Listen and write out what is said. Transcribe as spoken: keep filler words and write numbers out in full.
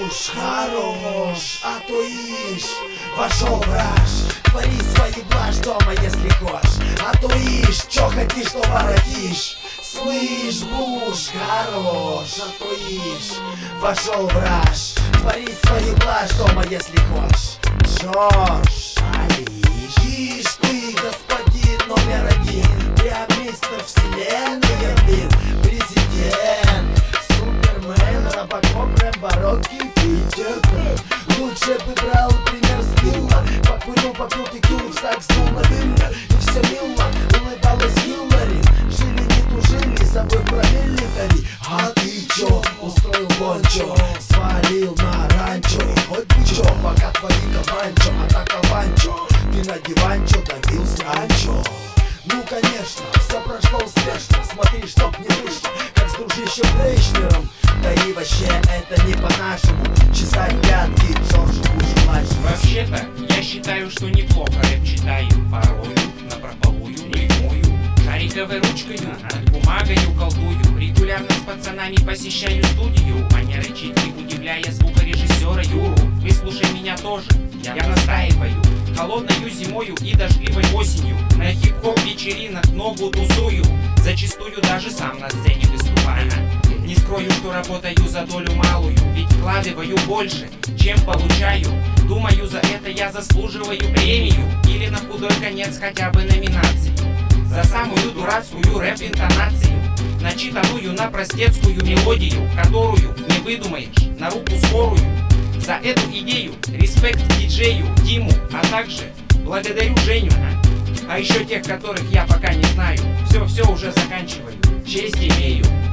буш, хорош, а то ишь, пошел враж. Твори свои блажь дома, если хочешь, а то ишь, чё хотишь, то воротишь. Слышь, буш, хорош, а то ишь, пошел враж. Твори свои блажь дома, если хочешь. Джордж, Алиш, ишь ты, господин номер один, Преобмистер вселенной, блин, президент, Супермен, Робокоп, Рэмбо, Рокки, Питер Пэн. Лучше бы брал пример с Билла, покурил, попил текилу, встак, стул на вилля, и все мило, улыбалась Хиллари. Жили, не тужили, собой провели тари. А ты чё, устроил бончо, свалил на ранчо, и хоть бы чё, пока твои кабанчо, а так аванчо, ты на диванчо давил сранчо. Ну конечно, все прошло успешно, смотри, чтоб не вышло, как с дружищем Брейшнером. Да и вообще это не по-нашему, чесать пятки Джорджу Бушу младшему. Вообще-то, я считаю, что неплохо рэп читаю, порою, напропалую, рифмую, шариковой ручкой, над бумагою колдую, регулярно с пацанами посещаю студию, манеры читки удивляя звукорежиссера Юру. Выслушай меня тоже, я, я настаиваю, холодною зимою и дождливой осенью, на хип-хоп вечеринах ногу тусую, зачастую даже сам на сцене выступаю. Не скрою, что работаю за долю малую, ведь вкладываю больше, чем получаю. Думаю, за это я заслуживаю премию или на худой конец хотя бы номинацию за самую дурацкую рэп-интонацию, начитанную на простецкую мелодию, которую не выдумаешь на руку скорую. За эту идею респект диджею Диму, а также благодарю Женю. А еще тех, которых я пока не знаю. Все-все уже заканчиваю. Честь имею.